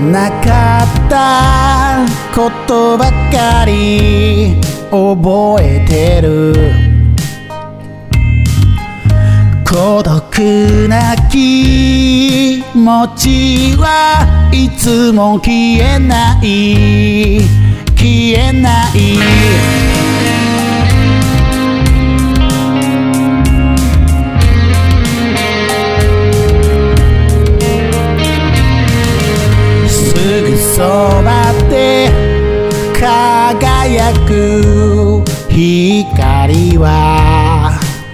なかったことばかり覚えてる。孤独な気持ちはいつも消えない消えない。すぐそばで輝く光は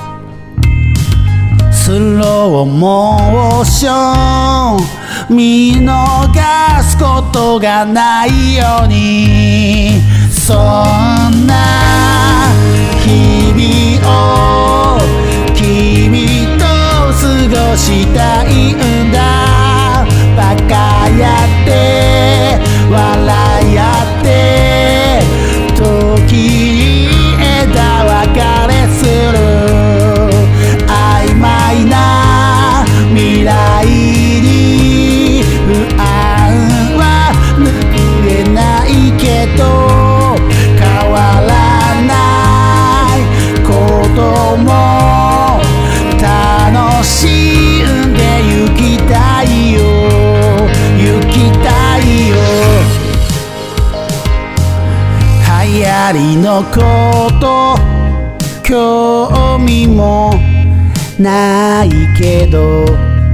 スローモーション見逃すことがないように、そんな日々を君と過ごしたいんだ。バカやって笑いやって時に枝分かれする。曖昧な未来に不安は拭えないけど、変わらないことも楽しんでゆきたいよゆきたいよ。流行りのこと興味もないけど、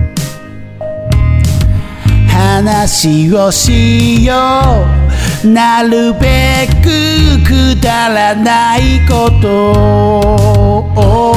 話をしよう。なるべくくだらないことを